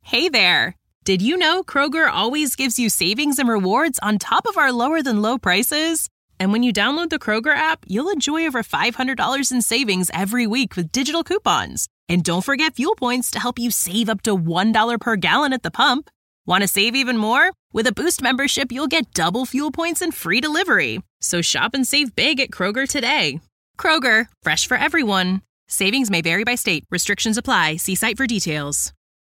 Hey there! Did you know Kroger always gives you savings and rewards on top of our lower-than-low prices? And when you download the Kroger app, you'll enjoy over $500 in savings every week with digital coupons. And don't forget fuel points to help you save up to $1 per gallon at the pump. Want to save even more? With a Boost membership, you'll get double fuel points and free delivery. So shop and save big at Kroger today. Kroger, fresh for everyone. Savings may vary by state. Restrictions apply. See site for details.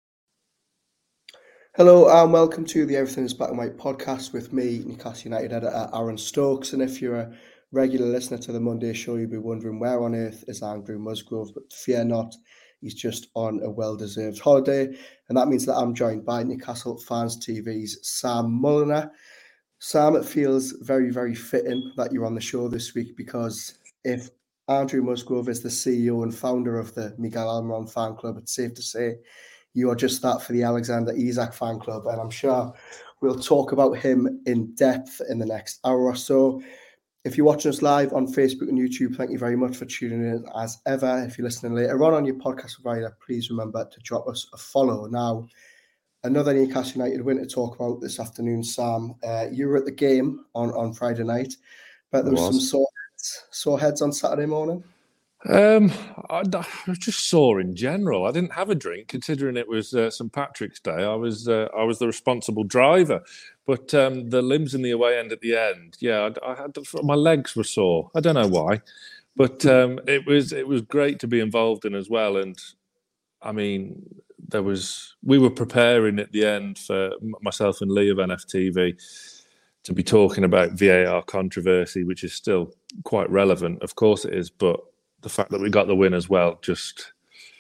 Hello and welcome to the Everything is Black and White podcast with me, Newcastle United editor Aaron Stokes. And if you're a regular listener to the Monday show, you'll be wondering where on earth is Andrew Musgrove, but fear not, he's just on a well-deserved holiday. And that means that I'm joined by Newcastle Fans TV's Sam Mulliner. Sam, it feels very, very fitting that you're on the show this week, because if Andrew Musgrove is the CEO and founder of the Miguel Almiron fan club, it's safe to say you are just that for the Alexander Isak fan club. And I'm sure we'll talk about him in depth in the next hour or so. If you're watching us live on Facebook and YouTube, thank you very much for tuning in as ever. If you're listening later on your podcast provider, please remember to drop us a follow. Now, another Newcastle United win to talk about this afternoon, Sam. You were at the game on Friday night, but there was some sore heads on Saturday morning. I was just sore in general. I didn't have a drink, considering it was St. Patrick's Day. I was the responsible driver, but the limbs in the away end at the end, I had my legs were sore. I don't know why, but it was great to be involved in as well. And I mean, we were preparing at the end for myself and Lee of NFTV to be talking about VAR controversy, which is still quite relevant. Of course it is, but the fact that we got the win as well, just,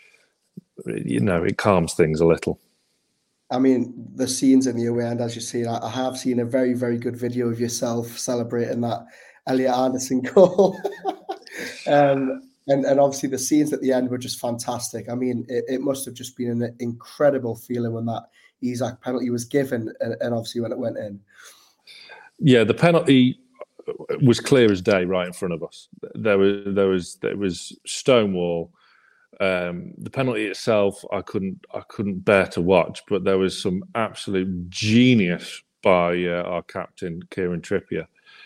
it calms things a little. I mean, the scenes in the away end, as you see, I have seen a very, very good video of yourself celebrating that Elliot Anderson goal. And obviously the scenes at the end were just fantastic. I mean, it must have just been an incredible feeling when that Isak penalty was given and obviously when it went in. Yeah, the penalty was clear as day right in front of us. There was stonewall. The penalty itself, I couldn't bear to watch, but there was some absolute genius by our captain Kieran Trippier,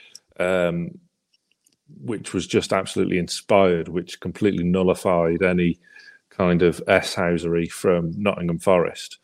which was just absolutely inspired, which completely nullified any kind of S-housery from Nottingham Forest.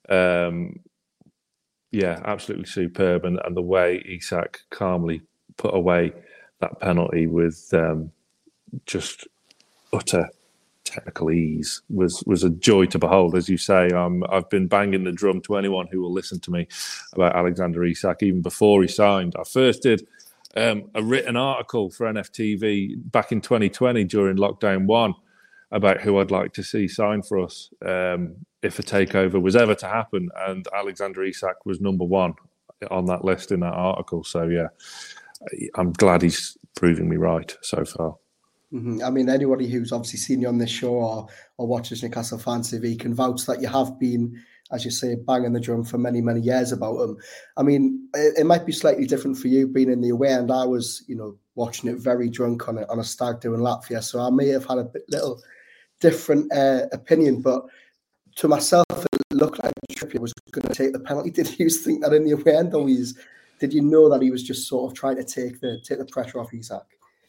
Absolutely superb, and the way Isak calmly put away that penalty with just utter technical ease was a joy to behold. As you say, I've been banging the drum to anyone who will listen to me about Alexander Isak even before he signed. I first did a written article for NFTV back in 2020 during lockdown 1 about who I'd like to see sign for us if a takeover was ever to happen, and Alexander Isak was number 1 on that list in that article. So yeah, I'm glad he's proving me right so far. Mm-hmm. I mean, anybody who's obviously seen you on this show or watches Newcastle Fans TV can vouch that you have been, as you say, banging the drum for many, many years about him. I mean, it might be slightly different for you being in the away, and I was, watching it very drunk on a stag do in Latvia, so I may have had a little different opinion, but to myself, it looked like Trippier was going to take the penalty. Did you think that in the away end, or did you know that he was just sort of trying to take the pressure off Isak?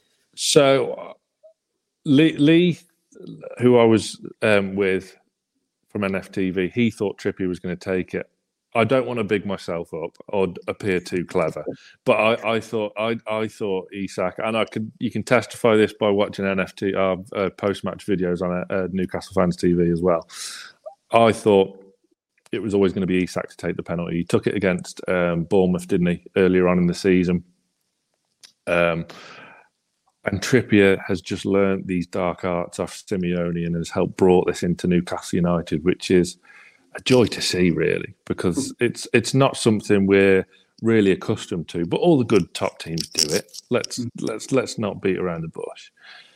So Lee, who I was with from NFTV, he thought Trippier was going to take it. I don't want to big myself up or appear too clever, but I thought Isak, and you can testify this by watching NFT post-match videos on Newcastle Fans TV as well. I thought it was always going to be Isak to take the penalty. He took it against Bournemouth, didn't he, earlier on in the season? And Trippier has just learnt these dark arts off Simeone and has helped brought this into Newcastle United, which is a joy to see, really, because it's not something we're really accustomed to. But all the good top teams do it. Let's not beat around the bush.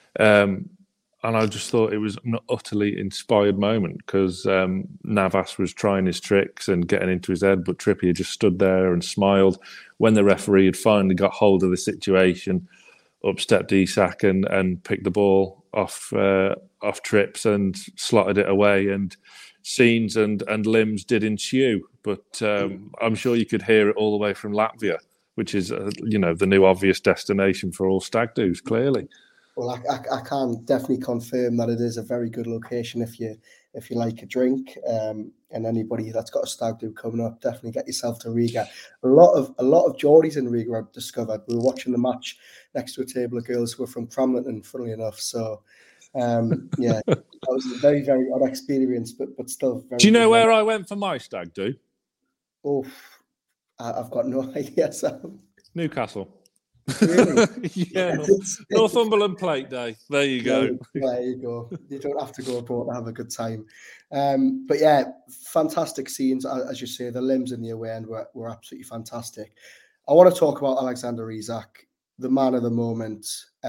And I just thought it was an utterly inspired moment because Navas was trying his tricks and getting into his head, but Trippier just stood there and smiled. When the referee had finally got hold of the situation, up stepped Isak and picked the ball off Trips and slotted it away. And scenes and limbs did ensue. But I'm sure you could hear it all the way from Latvia, which is, the new obvious destination for all stag do's, clearly. Well, I can definitely confirm that it is a very good location if you like a drink. And anybody that's got a stag do coming up, definitely get yourself to Riga. A lot of Geordies in Riga I've discovered. We were watching the match next to a table of girls who were from Cramlington, funnily enough. So, that was a very, very odd experience, but still very. Do you know where I went for my stag do? Oh, I've got no idea, Sam. Newcastle. Really? Yeah, Northumberland Plate Day. There you go. There you go. You don't have to go abroad to have a good time. But yeah, fantastic scenes. As you say, the limbs in the away end were absolutely fantastic. I want to talk about Alexander Isak, the man of the moment.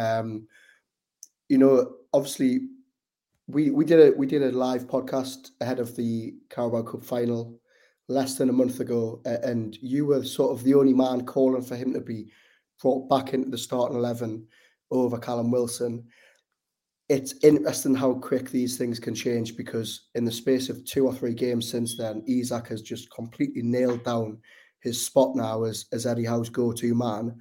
Obviously, we did a live podcast ahead of the Carabao Cup final less than a month ago, and you were sort of the only man calling for him to be brought back into the starting 11 over Callum Wilson. It's interesting how quick these things can change, because in the space of 2 or 3 games since then, Isak has just completely nailed down his spot now as Eddie Howe's go-to man.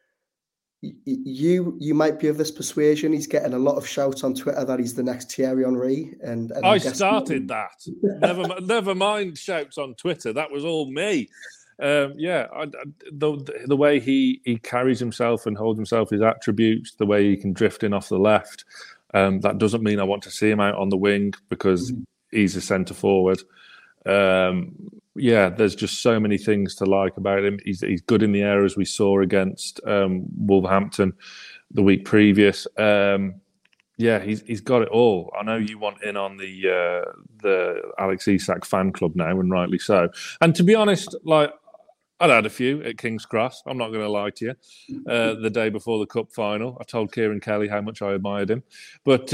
You might be of this persuasion. He's getting a lot of shouts on Twitter that he's the next Thierry Henry. And I started that. Never mind shouts on Twitter. That was all me. The way he carries himself and holds himself, his attributes, the way he can drift in off the left. That doesn't mean I want to see him out on the wing, because he's a centre forward. There's just so many things to like about him. He's good in the air, as we saw against Wolverhampton the week previous. He's got it all. I know you want in on the Alex Isak fan club now, and rightly so. And to be honest, I'd had a few at King's Cross. I'm not going to lie to you. The day before the cup final, I told Kieran Kelly how much I admired him. But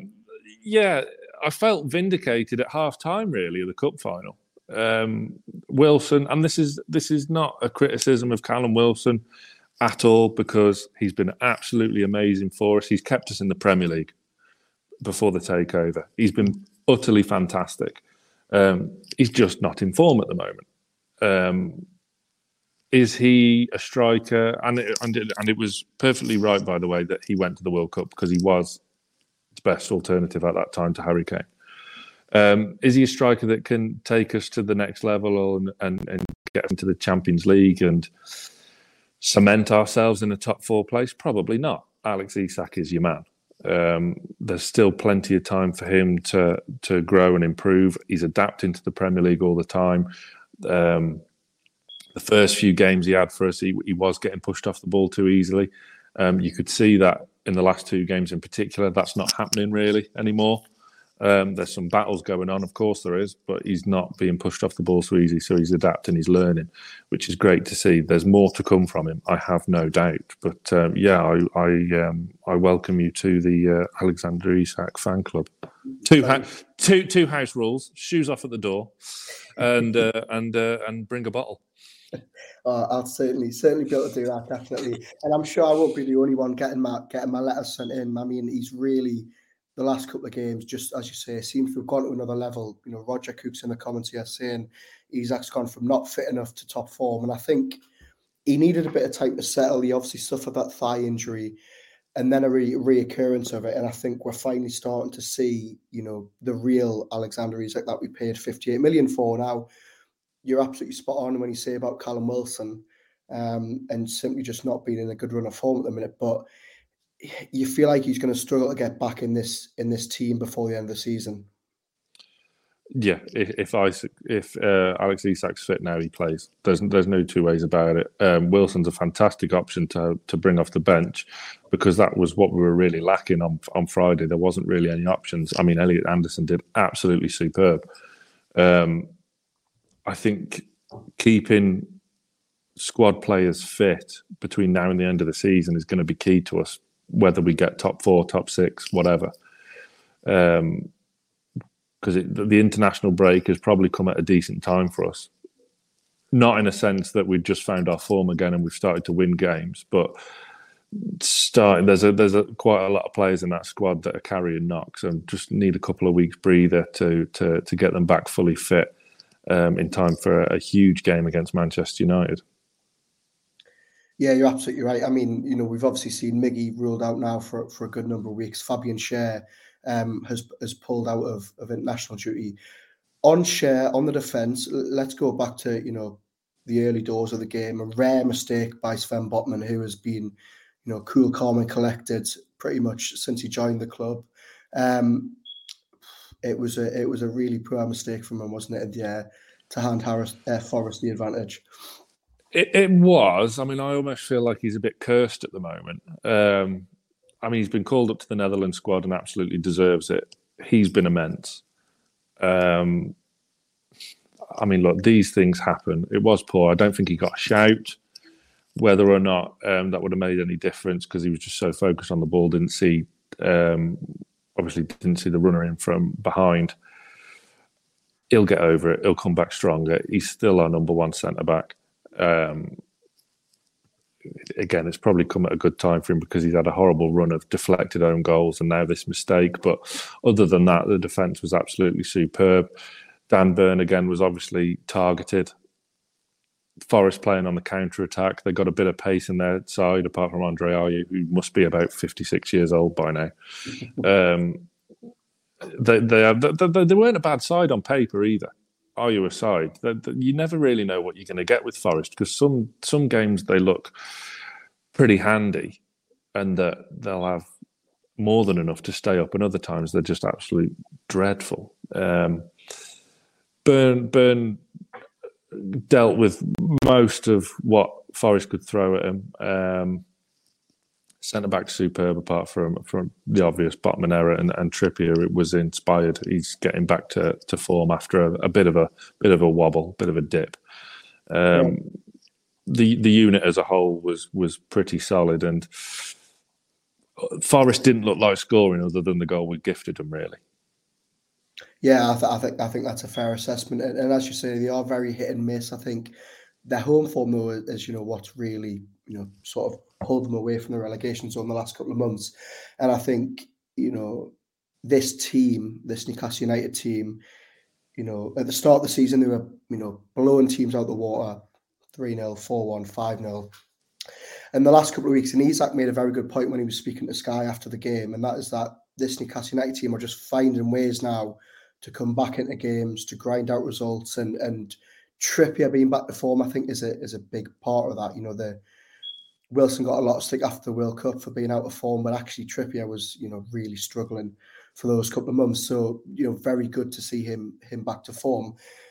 I felt vindicated at half time, really, of the cup final. Wilson, and this is not a criticism of Callum Wilson at all, because he's been absolutely amazing for us. He's kept us in the Premier League before the takeover. He's been utterly fantastic. He's just not in form at the moment. Is he a striker? And it was perfectly right, by the way, that he went to the World Cup, because he was the best alternative at that time to Harry Kane. Is he a striker that can take us to the next level and get into the Champions League and cement ourselves in a top 4 place? Probably not. Alex Isak is your man. There's still plenty of time for him to grow and improve. He's adapting to the Premier League all the time. The first few games he had for us, he was getting pushed off the ball too easily. You could see that in the last 2 games in particular. That's not happening really anymore. There's some battles going on, of course there is, but he's not being pushed off the ball so easy. So he's adapting, he's learning, which is great to see. There's more to come from him, I have no doubt. But I welcome you to the Alexander Isak fan club. Two house rules: shoes off at the door, and bring a bottle. I'll certainly be able to do that, definitely. And I'm sure I won't be the only one getting my letters sent in. I mean, he's really, the last couple of games, just as you say, seems to have gone to another level. Roger Cook's in the comments here saying Isak's gone from not fit enough to top form. And I think he needed a bit of time to settle. He obviously suffered that thigh injury and then a reoccurrence of it. And I think we're finally starting to see, the real Alexander Isak that we paid 58 million for now. You're absolutely spot on when you say about Callum Wilson and simply just not being in a good run of form at the minute. But you feel like he's going to struggle to get back in this team before the end of the season. Yeah, if Alex Isak's fit now, he plays. There's no 2 ways about it. Wilson's a fantastic option to bring off the bench, because that was what we were really lacking on Friday. There wasn't really any options. I mean, Elliot Anderson did absolutely superb. I think keeping squad players fit between now and the end of the season is going to be key to us, whether we get top 4, top 6, whatever. Because the international break has probably come at a decent time for us. Not in a sense that we've just found our form again and we've started to win games, but starting. There's quite a lot of players in that squad that are carrying knocks, and just need a couple of weeks breather to get them back fully fit in time for a huge game against Manchester United. Yeah, you're absolutely right. I mean, we've obviously seen Miggy ruled out now for a good number of weeks. Fabian Schär has pulled out of international duty. On Schär, on the defence, let's go back to the early doors of the game. A rare mistake by Sven Botman, who has been cool, calm, and collected pretty much since he joined the club. It was a really poor mistake from him, wasn't it? In the air to hand Forest the advantage. It was. I mean, I almost feel like he's a bit cursed at the moment. I mean, he's been called up to the Netherlands squad and absolutely deserves it. He's been immense. I mean, look, these things happen. It was poor. I don't think he got a shout. Whether or not that would have made any difference, because he was just so focused on the ball, didn't see the runner in from behind. He'll get over it. He'll come back stronger. He's still our number one centre-back. Again, it's probably come at a good time for him because he's had a horrible run of deflected own goals and now this mistake. But other than that, the defence was absolutely superb. Dan Burn, again, was obviously targeted. Forest playing on the counter-attack. They got a bit of pace in their side, apart from Andre Ayew, who must be about 56 years old by now. They weren't a bad side on paper either. Ayew aside, you never really know what you're going to get with Forest, because some games they look pretty handy and that they'll have more than enough to stay up, and other times they're just absolutely dreadful. Burn dealt with most of what Forest could throw at him. Centre-back superb, apart from the obvious Botman error, and Trippier, it was inspired. He's getting back to form after a bit of a wobble, bit of a dip. The unit as a whole was pretty solid, and Forest didn't look like scoring other than the goal we gifted them, really. Yeah, I think that's a fair assessment, and as you say, they are very hit and miss. I think their home form, though, is what's really sort of pulled them away from the relegation zone the last couple of months. And I think this Newcastle United team, at the start of the season they were blowing teams out the water, 3-0, 4-1, 5-0. And the last couple of weeks, and Isak made a very good point when he was speaking to Sky after the game, and that is that this Newcastle United team are just finding ways now to come back into games, to grind out results, and Trippier being back to form, I think, is a big part of that. Wilson got a lot of stick after the World Cup for being out of form, but actually Trippier was, really struggling for those couple of months. So, very good to see him back to form.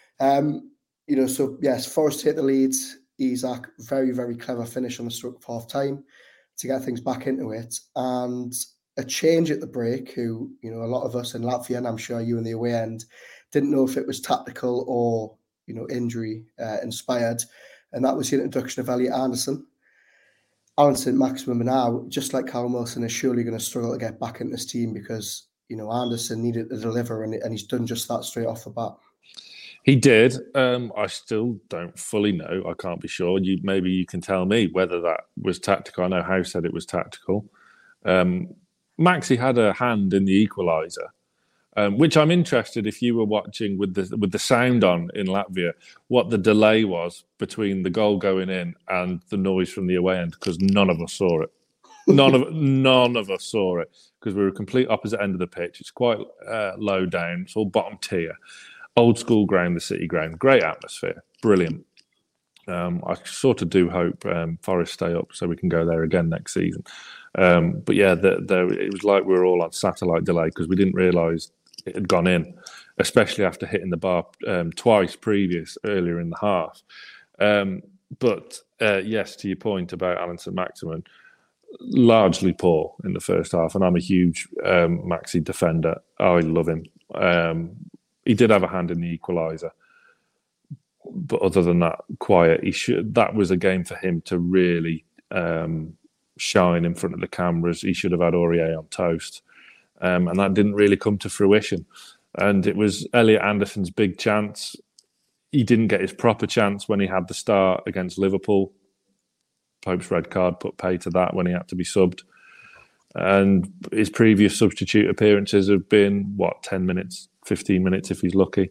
So yes, Forest take the leads. Isak, very, very clever finish on the stroke of half time to get things back into it. And a change at the break, who, a lot of us in Latvia, and I'm sure you in the away end, didn't know if it was tactical or, injury inspired. And that was the introduction of Elliot Anderson. Allan Saint-Maximin now, just like Callum Wilson, is surely going to struggle to get back into this team because, Anderson needed to deliver, and he's done just that straight off the bat. He did. I still don't fully know. I can't be sure. Maybe you can tell me whether that was tactical. I know Howe said it was tactical. Maxi had a hand in the equaliser, which I'm interested, if you were watching with the sound on in Latvia, what the delay was between the goal going in and the noise from the away end, because none of us saw it. None of us saw it, because we were a complete opposite end of the pitch. It's quite low down. It's all bottom tier. Old school ground, the City ground. Great atmosphere. Brilliant. I sort of do hope Forest stay up so we can go there again next season. But yeah, it was like we were all on satellite delay because we didn't realise it had gone in, especially after hitting the bar twice earlier in the half. But yes, to your point about Allan Saint-Maximin, largely poor in the first half, and I'm a huge Maxi defender. I love him. He did have a hand in the equaliser, but other than that, quiet. That was a game for him to really shine in front of the cameras. He should have had Aurier on toast. And that didn't really come to fruition. And it was Elliot Anderson's big chance. He didn't get his proper chance when he had the start against Liverpool. Pope's red card put pay to that when he had to be subbed. And his previous substitute appearances have been, 10 minutes, 15 minutes if he's lucky.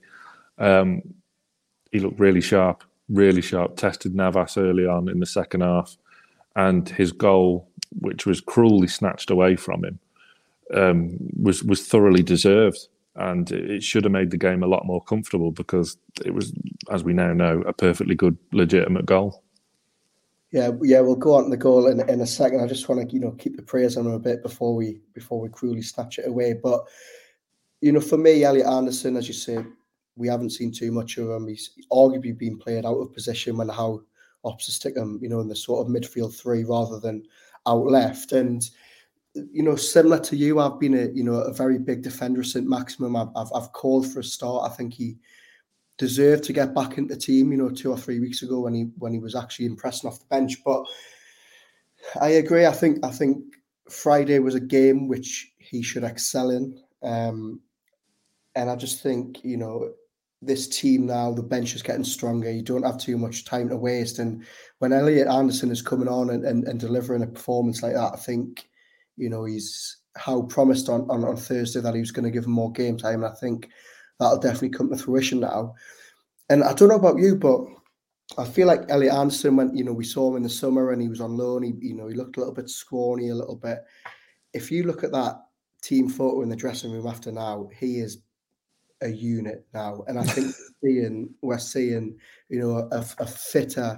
He looked really sharp, tested Navas early on in the second half. And his goal, which was cruelly snatched away from him, was thoroughly deserved. And it should have made the game a lot more comfortable because it was, as we now know, a perfectly good, legitimate goal. Yeah, we'll go on to the goal in a second. I just want to, keep the praise on him a bit before we cruelly snatch it away. But, for me, Elliot Anderson, as you say, we haven't seen too much of him. He's arguably been played out of position when how opposite stick him, in the sort of midfield three rather than out left. And, similar to you, I've been a very big defender at St. Maximum. I've called for a start. I think he deserved to get back into the team, 2 or 3 weeks ago when he was actually impressing off the bench. But I agree. I think Friday was a game which he should excel in. And I just think, this team now, the bench is getting stronger. You don't have too much time to waste. And when Elliot Anderson is coming on and delivering a performance like that, I think, he's how promised on Thursday that he was going to give him more game time. And I think that'll definitely come to fruition now. And I don't know about you, but I feel like Elliot Anderson, when, we saw him in the summer and he was on loan, he looked a little bit scrawny, a little bit. If you look at that team photo in the dressing room after now, he is a unit now. And I think we're seeing, a fitter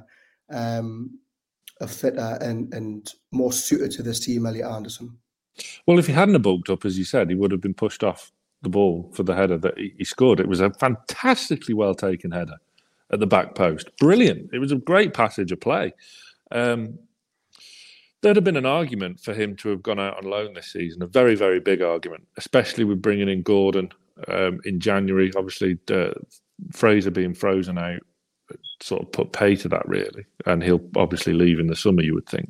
and more suited to this team, Elliot Anderson. Well, if he hadn't bulked up, as you said, he would have been pushed off the ball for the header that he scored. It was a fantastically well taken header at the back post. Brilliant. It was a great passage of play. There'd have been an argument for him to have gone out on loan this season, a very, very big argument, especially with bringing in Gordon in January. Obviously, Fraser being frozen out sort of put pay to that, really. And he'll obviously leave in the summer, you would think.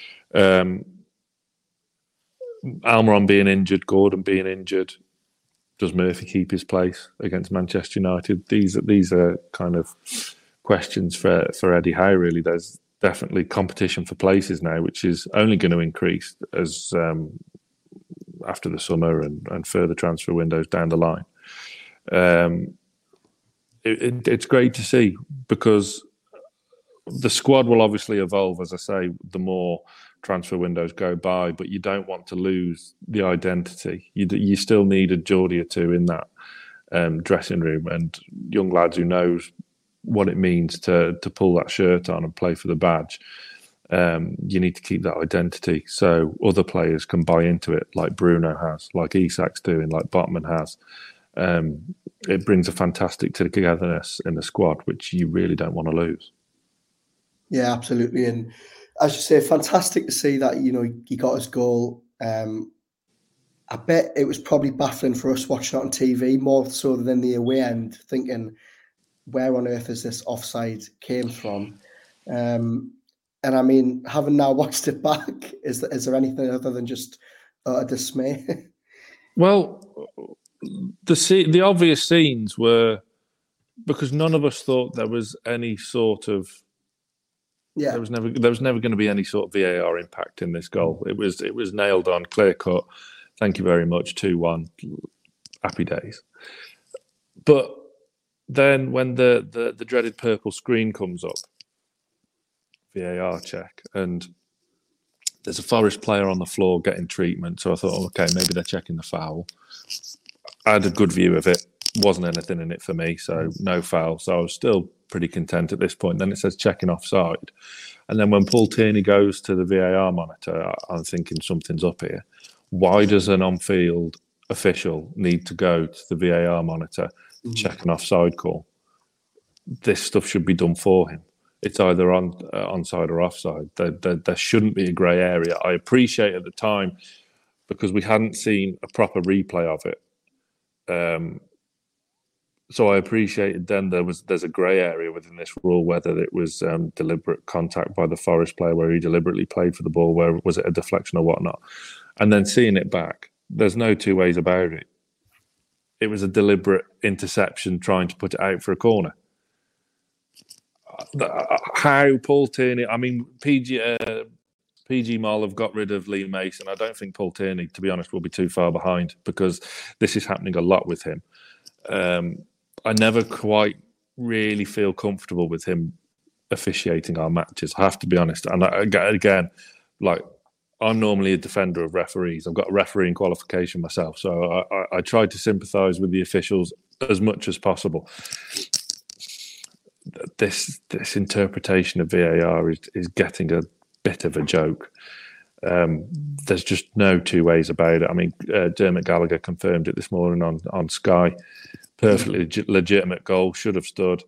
Almiron being injured, Gordon being injured. Does Murphy keep his place against Manchester United? These are kind of questions for Eddie Howe, really. There's definitely competition for places now, which is only going to increase as after the summer and further transfer windows down the line. It's great to see because the squad will obviously evolve, as I say, the more transfer windows go by, but you don't want to lose the identity. You still need a Geordie or two in that dressing room and young lads who knows what it means to pull that shirt on and play for the badge. You need to keep that identity so other players can buy into it, like Bruno has, like Isak's doing, like Botman has. It brings a fantastic togetherness in the squad, which you really don't want to lose. Yeah, absolutely. And as you say, fantastic to see that, he got his goal. I bet it was probably baffling for us watching it on TV, more so than the away end, thinking, where on earth is this offside came from? And I mean, having now watched it back, is there anything other than just a dismay? Well, the obvious scenes were because none of us thought there was any sort of there was never going to be any sort of VAR impact in this goal. It was nailed on, clear cut. Thank you very much. 2-1. Happy days. But then when the dreaded purple screen comes up, VAR check, and there's a Forest player on the floor getting treatment. So I thought, okay, maybe they're checking the foul. I had a good view of it. Wasn't anything in it for me, so no foul. So I was still pretty content at this point. Then it says checking offside. And then when Paul Tierney goes to the VAR monitor, I'm thinking something's up here. Why does an on-field official need to go to the VAR monitor to check an offside call? This stuff should be done for him. It's either onside or offside. There shouldn't be a grey area. I appreciate at the time, because we hadn't seen a proper replay of it. So I appreciated then there's a grey area within this rule, whether it was deliberate contact by the Forest player where he deliberately played for the ball, where was it a deflection or whatnot. And then seeing it back, there's no two ways about it. It was a deliberate interception trying to put it out for a corner. how Paul Tierney. I mean, PG Mall have got rid of Lee Mason. I don't think Paul Tierney, to be honest, will be too far behind because this is happening a lot with him. I never quite really feel comfortable with him officiating our matches. I have to be honest. And again, like, I'm normally a defender of referees. I've got a refereeing qualification myself, so I try to sympathise with the officials as much as possible. This interpretation of VAR is getting a bit of a joke. There's just no two ways about it. I mean, Dermot Gallagher confirmed it this morning on Sky. Perfectly legitimate goal, should have stood.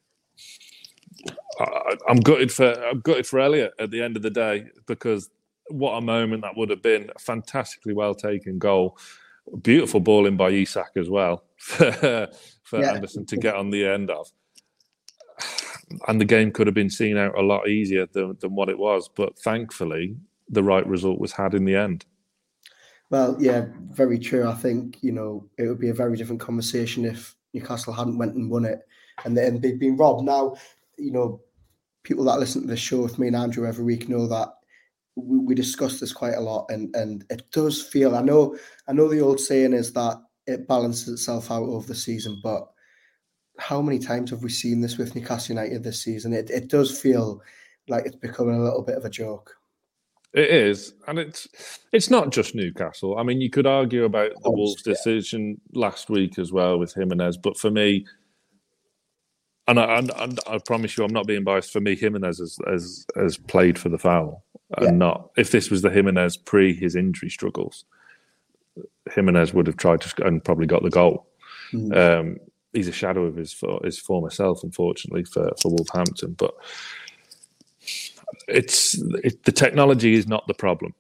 I'm gutted for Elliott at the end of the day, because what a moment that would have been. A fantastically well taken goal, beautiful ball in by Isak as well for Anderson to get on the end of. And the game could have been seen out a lot easier than what it was. But thankfully, the right result was had in the end. Well, yeah, very true. I think, it would be a very different conversation if Newcastle hadn't went and won it and they'd been robbed. Now, people that listen to this show with me and Andrew every week know that we discuss this quite a lot. And it does feel, I know the old saying is that it balances itself out over the season, but how many times have we seen this with Newcastle United this season? It does feel like it's becoming a little bit of a joke. It is, and it's not just Newcastle. I mean, you could argue about the Wolves' decision last week as well with Jimenez, but for me, and I promise you, I'm not being biased. For me, Jimenez has played for the foul, and not if this was the Jimenez pre his injury struggles, Jimenez would have tried to and probably got the goal. He's a shadow of his former self, unfortunately, for Wolverhampton. But the technology is not the problem.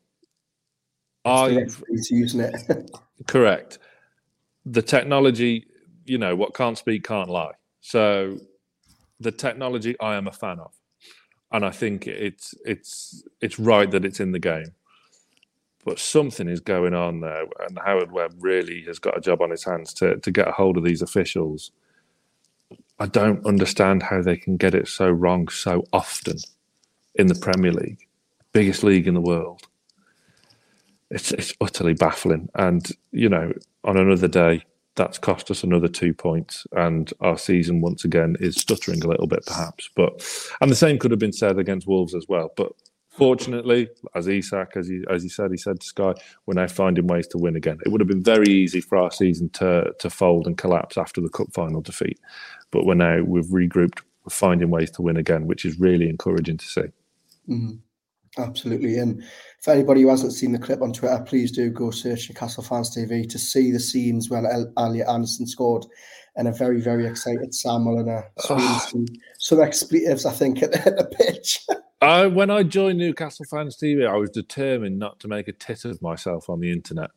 He's using it. Correct. The technology, what can't speak can't lie. So the technology I am a fan of, and I think it's right that it's in the game. But something is going on there, and Howard Webb really has got a job on his hands to get a hold of these officials. I don't understand how they can get it so wrong so often in the Premier League, biggest league in the world. It's utterly baffling. And, on another day, that's cost us another 2 points, and our season once again is stuttering a little bit, perhaps. And the same could have been said against Wolves as well. But fortunately, as Isak, as he said to Sky, we're now finding ways to win again. It would have been very easy for our season to fold and collapse after the cup final defeat, but we've regrouped, we're finding ways to win again, which is really encouraging to see. Mm-hmm. Absolutely. And for anybody who hasn't seen the clip on Twitter, please do go search Newcastle Fans TV to see the scenes when Elliot Anderson scored, and a very, very excited Sam Mulliner some expletives, I think, at the pitch. When I joined Newcastle Fans TV, I was determined not to make a tit of myself on the internet.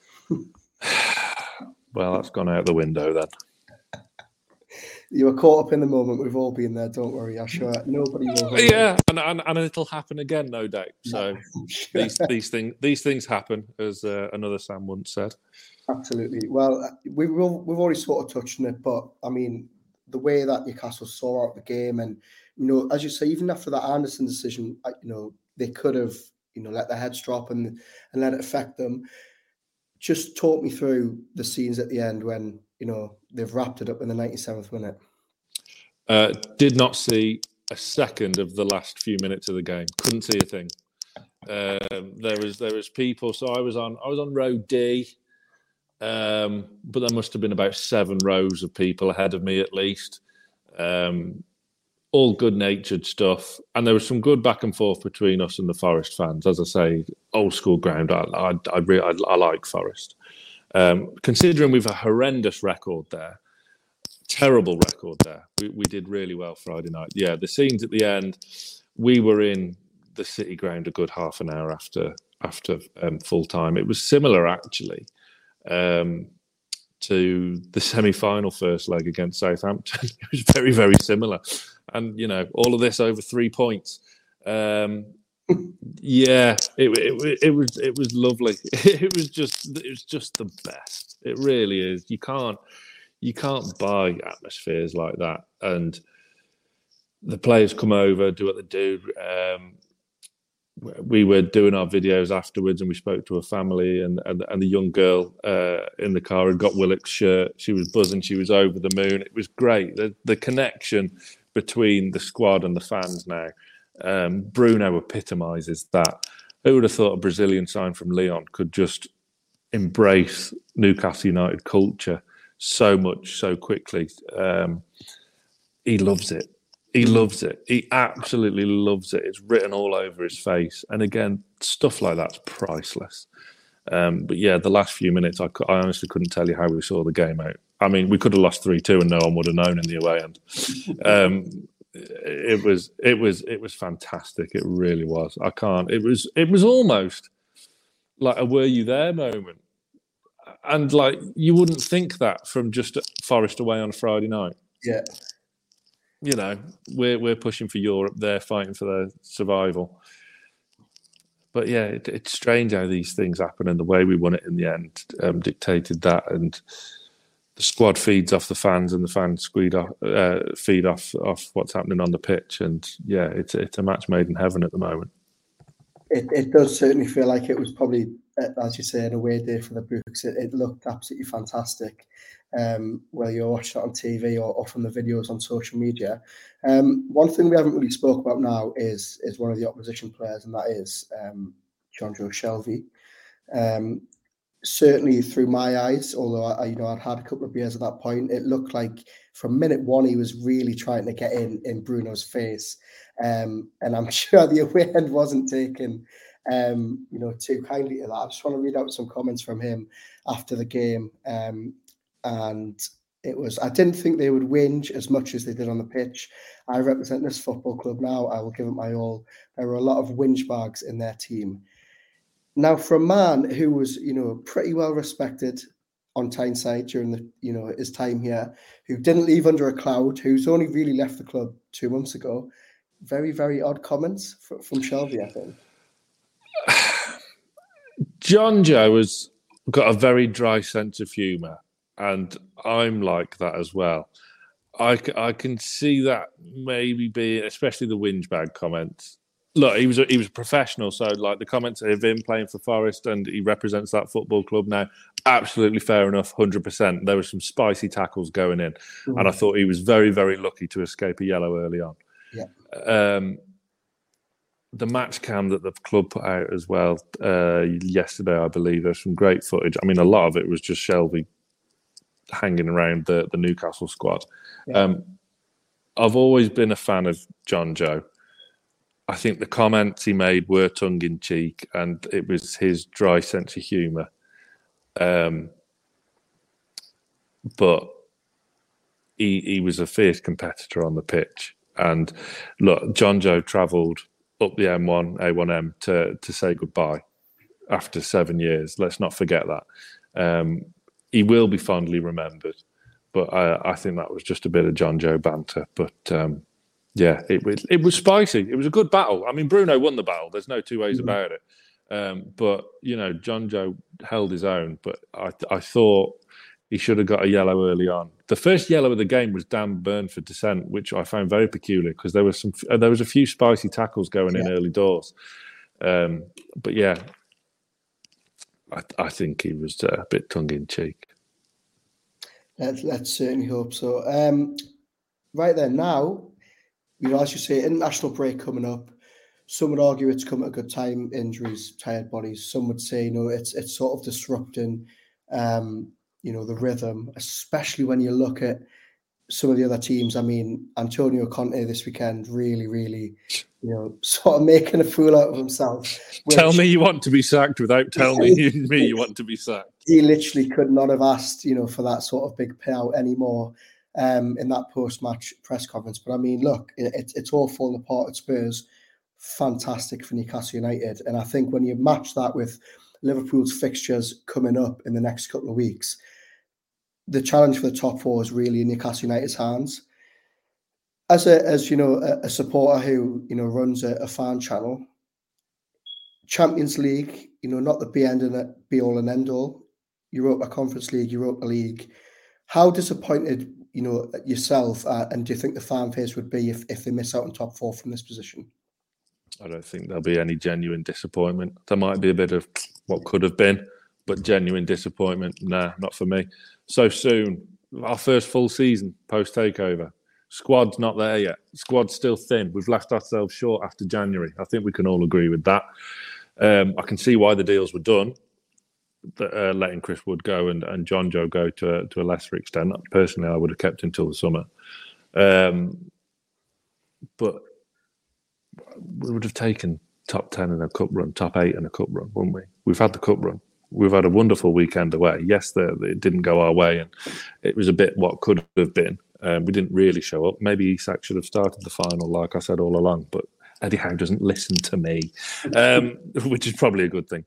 Well, that's gone out the window then. You were caught up in the moment. We've all been there. Don't worry. I'm sure nobody will. Yeah, and it'll happen again, no doubt. So sure. these things happen, as another Sam once said. Absolutely. Well, we've already sort of touched on it, but I mean, the way that Newcastle saw out the game, and as you say, even after that Anderson decision, they could have let their heads drop and let it affect them. Just talk me through the scenes at the end when they've wrapped it up in the 97th minute. Did not see a second of the last few minutes of the game. Couldn't see a thing. There was people. So I was on row D, but there must have been about 7 rows of people ahead of me at least. All good-natured stuff, and there was some good back and forth between us and the Forest fans. As I say, old school ground. I like Forest. Considering we've a horrendous record there, terrible record there. We did really well Friday night. Yeah, the scenes at the end, we were in the City ground a good half an hour after full time. It was similar actually to the semi-final first leg against Southampton. It was very, very similar, and all of this over 3 points. Yeah, it was lovely. It was just the best. It really is. You can't buy atmospheres like that. And the players come over, do what they do. We were doing our videos afterwards, and we spoke to a family, and the young girl in the car had got Willock's shirt. She was buzzing. She was over the moon. It was great. The connection between the squad and the fans now. Bruno epitomises that. Who would have thought a Brazilian sign from Lyon could just embrace Newcastle United culture so much, so quickly? He loves it. He loves it. He absolutely loves it. It's written all over his face. And again, stuff like that's priceless. But yeah, the last few minutes, I honestly couldn't tell you how we saw the game out. I mean, we could have lost 3-2 and no one would have known in the away end. It was fantastic. It really was. It was almost like a "were you there" moment. And like, you wouldn't think that from just Forest away on a Friday night. Yeah. You know, we're pushing for Europe, they're fighting for their survival. But yeah, it's strange how these things happen, and the way we won it in the end dictated that. And the squad feeds off the fans, and the fans feed off what's happening on the pitch. And yeah, it's a match made in heaven at the moment. It does certainly feel like it was probably, as you say, an away day for the books. It looked absolutely fantastic. Whether you're watching it on TV or from the videos on social media. One thing we haven't really spoke about now is one of the opposition players, and that is Jonjo Shelvey. Certainly through my eyes, although I'd had a couple of beers at that point, it looked like from minute one he was really trying to get in Bruno's face, and I'm sure the away end wasn't taken too kindly to that. I just want to read out some comments from him after the game. And it was, I didn't think they would whinge as much as they did on the pitch. I represent this football club now. I will give it my all. There were a lot of whinge bags in their team. Now, for a man who was, pretty well respected on Tyneside during his time here, who didn't leave under a cloud, who's only really left the club 2 months ago, very, very odd comments from Shelvey, I think. Jonjo has got a very dry sense of humour. And I'm like that as well. I can see that maybe being, especially the whinge bag comments. Look, he was a professional, so like the comments of him playing for Forest and he represents that football club now, absolutely fair enough, 100%. There were some spicy tackles going in, and I thought he was very, very lucky to escape a yellow early on. Yeah. The match cam that the club put out as well yesterday, I believe, there's some great footage. I mean, a lot of it was just Shelvey hanging around the Newcastle squad. Yeah. I've always been a fan of Jonjo. I think the comments he made were tongue-in-cheek, and it was his dry sense of humour. But he was a fierce competitor on the pitch. And look, Jonjo travelled up the M1, A1M to say goodbye after 7 years. Let's not forget that. He will be fondly remembered, but I think that was just a bit of Jonjo banter. But yeah, it was spicy. It was a good battle. I mean, Bruno won the battle. There's no two ways about it. But Jonjo held his own. But I thought he should have got a yellow early on. The first yellow of the game was Dan Burn for dissent, which I found very peculiar because there was a few spicy tackles going in early doors. But yeah. I think he was a bit tongue-in-cheek. Let's certainly hope so. Right then, now, as you say, international break coming up. Some would argue it's come at a good time, injuries, tired bodies. Some would say, it's sort of disrupting, the rhythm, especially when you look at some of the other teams. I mean, Antonio Conte this weekend really, really, sort of making a fool out of himself. Tell me you want to be sacked without telling me you want to be sacked. He literally could not have asked, for that sort of big payout anymore in that post-match press conference. But I mean, look, it's all falling apart at Spurs. Fantastic for Newcastle United. And I think when you match that with Liverpool's fixtures coming up in the next couple of weeks, the challenge for the top four is really in Newcastle United's hands. As a supporter who runs a fan channel, Champions League, not the be all and end all. Europa Conference League, Europa League. How disappointed yourself, and do you think the fan base would be if they miss out on top four from this position? I don't think there'll be any genuine disappointment. There might be a bit of what could have been, but genuine disappointment, nah, not for me. So soon, our first full season post-takeover. Squad's not there yet. Squad's still thin. We've left ourselves short after January. I think we can all agree with that. I can see why the deals were done, letting Chris Wood go and John Joe go to a lesser extent. Personally, I would have kept him till the summer. But we would have taken top 10 in a cup run, top 8 in a cup run, wouldn't we? We've had the cup run. We've had a wonderful weekend away. Yes, it didn't go our way, and it was a bit what could have been. We didn't really show up. Maybe Isak should have started the final, like I said all along, but Eddie Howe doesn't listen to me, which is probably a good thing.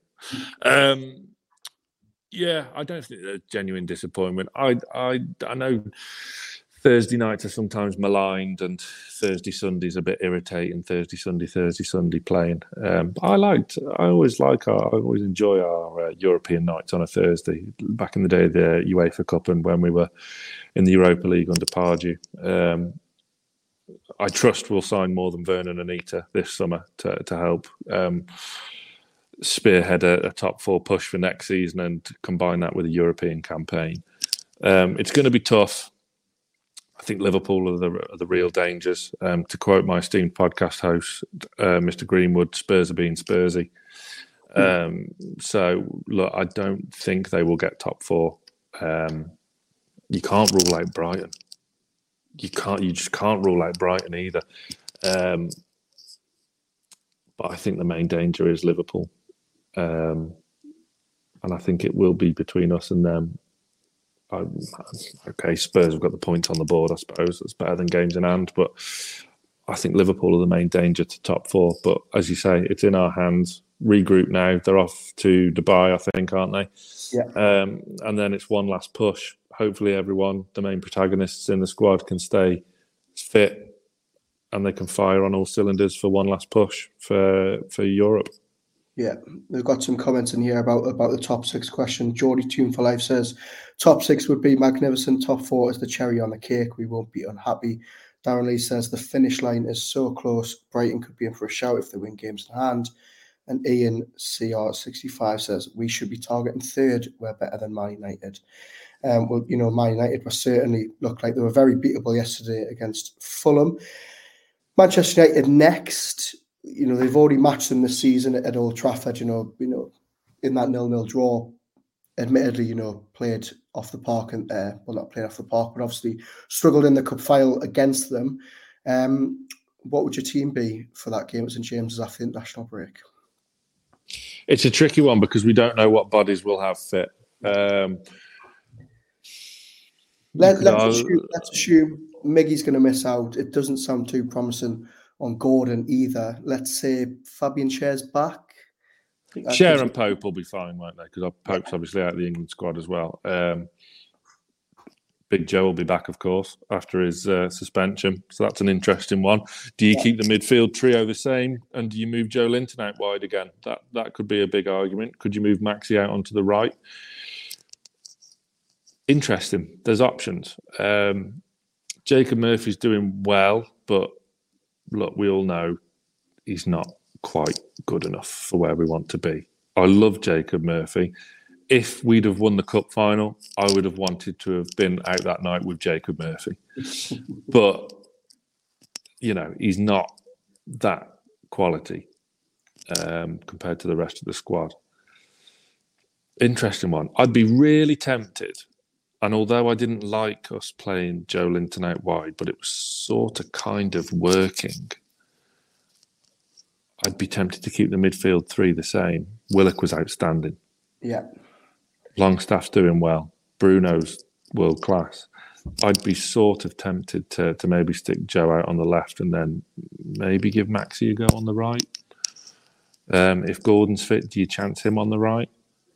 Yeah, I don't think there's genuine disappointment. I know Thursday nights are sometimes maligned, and Sundays a bit irritating. Thursday, Sunday playing. I always enjoy our European nights on a Thursday. Back in the day, the UEFA Cup, and when we were in the Europa League under Pardew. I trust we'll sign more than Vernon Anita this summer to help spearhead a top four push for next season and combine that with a European campaign. It's going to be tough. I think Liverpool are the real dangers. To quote my esteemed podcast host, Mr. Greenwood, Spurs are being Spursy. So, look, I don't think they will get top four. You can't rule out Brighton. You just can't rule out Brighton either. But I think the main danger is Liverpool. And I think it will be between us and them. Okay, Spurs have got the points on the board, I suppose. That's better than games in hand. But I think Liverpool are the main danger to top four. But as you say, it's in our hands. Regroup now. They're off to Dubai, I think, aren't they? Yeah. And then it's one last push. Hopefully everyone, the main protagonists in the squad, can stay fit and they can fire on all cylinders for one last push for Europe. Yeah, we've got some comments in here about the top six question. Geordie Tune for Life says, top six would be magnificent. Top four is the cherry on the cake. We won't be unhappy. Darren Lee says, the finish line is so close. Brighton could be in for a shout if they win games in hand. And Ian CR65 says, we should be targeting third. We're better than Man United. Well, Man United were certainly looked like they were very beatable yesterday against Fulham. Manchester United next. They've already matched them this season at Old Trafford, in that 0-0 draw. Admittedly, played off the park and not played off the park, but obviously struggled in the cup final against them. What would your team be for that game at St James's after the international break? It's a tricky one because we don't know what bodies we'll have fit. Let's assume Miggy's going to miss out. It doesn't sound too promising on Gordon either. Let's say Fabian Schär's back. Schär and Pope will be fine, won't they? Because Pope's obviously out of the England squad as well. Big Joe will be back, of course, after his suspension. So that's an interesting one. Do you keep the midfield trio the same, and do you move Joe Linton out wide again? That could be a big argument. Could you move Maxi out onto the right? Interesting. There's options. Jacob Murphy's doing well, but look, we all know he's not quite good enough for where we want to be. I love Jacob Murphy. If we'd have won the cup final, I would have wanted to have been out that night with Jacob Murphy. But, he's not that quality compared to the rest of the squad. Interesting one. I'd be really tempted, and although I didn't like us playing Joe Linton out wide, but it was sort of kind of working, I'd be tempted to keep the midfield three the same. Willock was outstanding. Yeah. Longstaff's doing well. Bruno's world class. I'd be sort of tempted to maybe stick Joe out on the left and then maybe give Maxi a go on the right. If Gordon's fit, do you chance him on the right?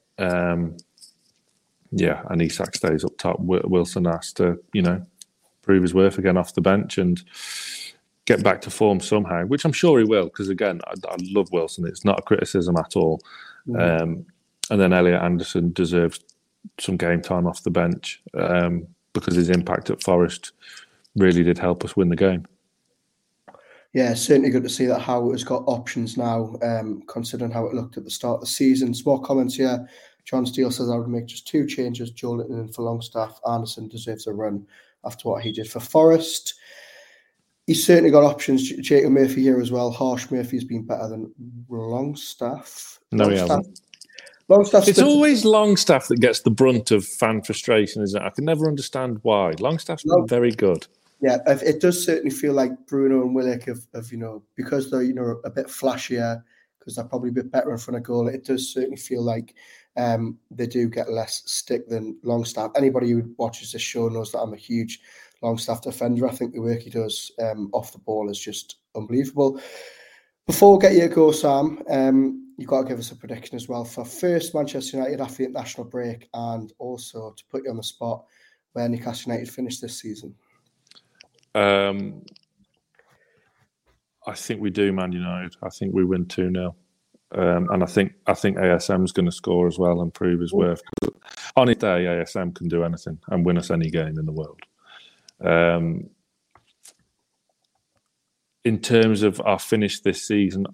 Yeah, and Isak stays up top. Wilson has to, prove his worth again off the bench and get back to form somehow, which I'm sure he will, because, again, I love Wilson. It's not a criticism at all. And then Elliot Anderson deserves some game time off the bench. because his impact at Forest really did help us win the game. Yeah, certainly good to see that Howe has got options now, considering how it looked at the start of the season. Some more comments here. John Steele says, I would make just 2 changes. Joe Linton in for Longstaff. Anderson deserves a run after what he did for Forest. He's certainly got options. Jacob Murphy here as well. Harsh Murphy's been better than Longstaff. No, he hasn't. Longstaff's always Longstaff that gets the brunt of fan frustration, isn't it? I can never understand why. Longstaff's been very good. Yeah, it does certainly feel like Bruno and Willock have because they're, a bit flashier, because they're probably a bit better in front of goal. It does certainly feel like they do get less stick than Longstaff. Anybody who watches this show knows that I'm a huge Longstaff defender. I think the work he does off the ball is just unbelievable. Before we get you to go, Sam, you've got to give us a prediction as well for first Manchester United after the international break, and also to put you on the spot where Newcastle United finish this season. I think we do, Man United. I think we win 2-0. And I think ASM's going to score as well and prove his worth. On his day, ASM can do anything and win us any game in the world. In terms of our finish this season,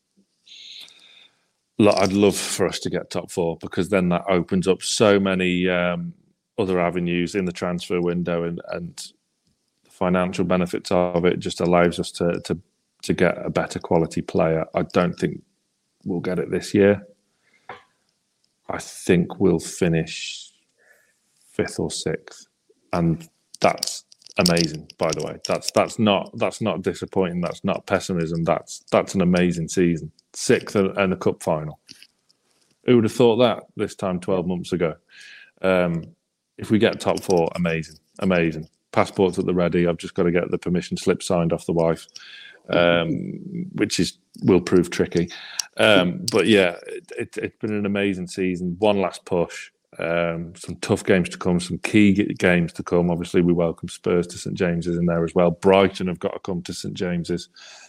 look, I'd love for us to get top 4, because then that opens up so many other avenues in the transfer window, and financial benefits of it just allows us to get a better quality player. I don't think we'll get it this year. I think we'll finish 5th or 6th, and that's amazing. By the way, that's not disappointing. That's not pessimism. That's an amazing season. 6th and a cup final. Who would have thought that this time 12 months ago? If we get top 4, amazing. Passports at the ready. I've just got to get the permission slip signed off the wife, which will prove tricky. But yeah, it's been an amazing season. One last push. Some tough games to come, some key games to come. Obviously, we welcome Spurs to St James's in there as well. Brighton have got to come to St James's.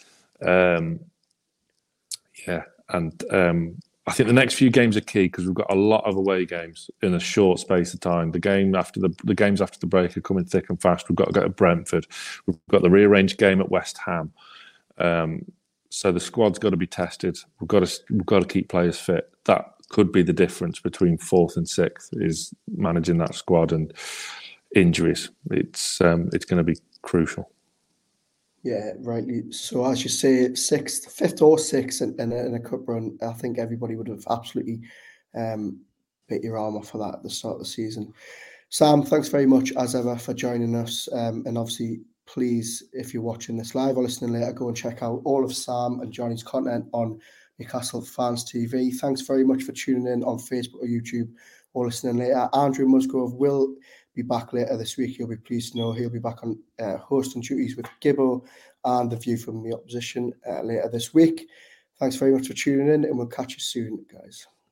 I think the next few games are key, because we've got a lot of away games in a short space of time. The games after the break are coming thick and fast. We've got to go to Brentford. We've got the rearranged game at West Ham. So the squad's got to be tested. We've got to keep players fit. That could be the difference between 4th and 6th, is managing that squad, and injuries. It's going to be crucial. Yeah, rightly. So as you say, 5th or 6th in a cup run, I think everybody would have absolutely bit your arm off for that at the start of the season. Sam, thanks very much as ever for joining us. And obviously, please, if you're watching this live or listening later, go and check out all of Sam and Johnny's content on Newcastle Fans TV. Thanks very much for tuning in on Facebook or YouTube or listening later. Andrew Musgrove will be back later this week. You'll be pleased to know he'll be back on hosting duties with Gibbo and The View from the Opposition later this week. Thanks very much for tuning in, and we'll catch you soon, guys.